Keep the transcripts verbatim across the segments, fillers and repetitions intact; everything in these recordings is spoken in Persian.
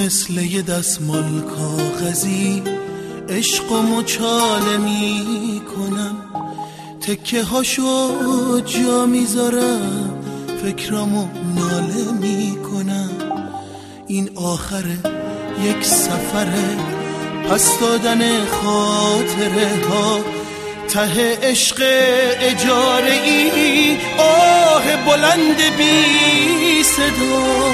مثل یه دستمال کاغذی عشق و مچاله می کنم، تکه هاشو جا میذارم، فکرامو ناله می کنم. این آخر یک سفره، پس دادن خاطره ها، ته عشق اجاره ای، آه بلند بی صدا.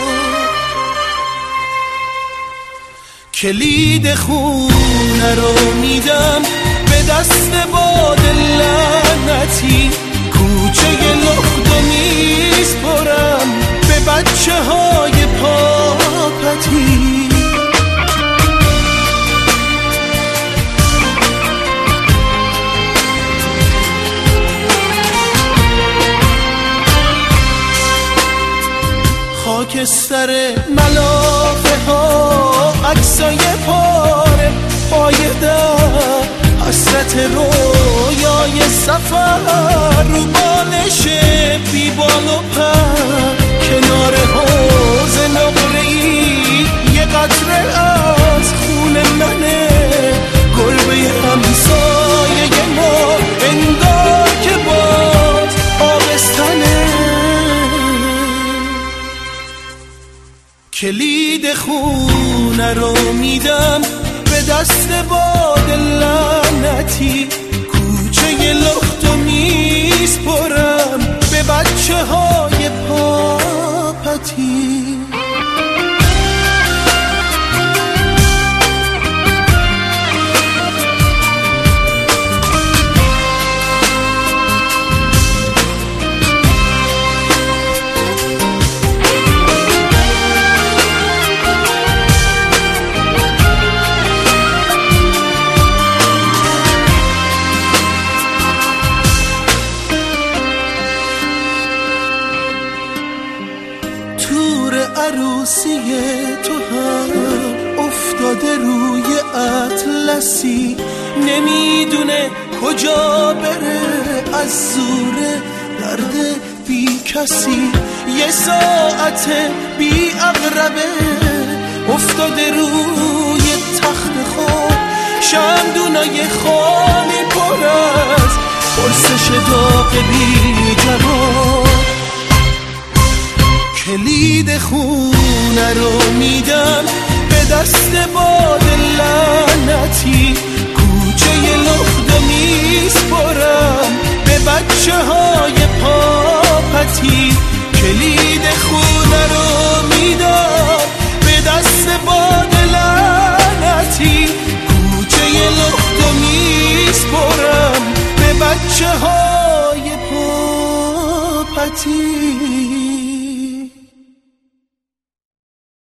کلید خونه رو میدم به دست باد لعنتی، کوچه لخت و میسپرم به بچه های پاپتی. خاکستر ملافه ها، عکسای پاره پایدن، حسرت رویای سفر رو بالش بی بال و پر. کنار حوض نقره‌ای یه قطره از خون منه، گربه همسایه ما انگار که باز آبستنه. کلید خونه رو میدم به دست باد لعنتی، کوچه لخت و میسپرم به بچه های پاپتی. عروسی تو هم افتاده روی اطلسی، نمیدونه کجا بره از زور درد بی کسی. یه ساعت بی عقربه افتاده روی تخت خواب، شمدونای خالی پر از پرسش داغ بی جواب. کلید خونه رو میدم به دست باد لعنتی، کوچه لخت و میسپرم به بچه های پاپتی. کلید خونه رو میدم به دست باد لعنتی، کوچه لخت و میسپرم به بچه های پاپتی.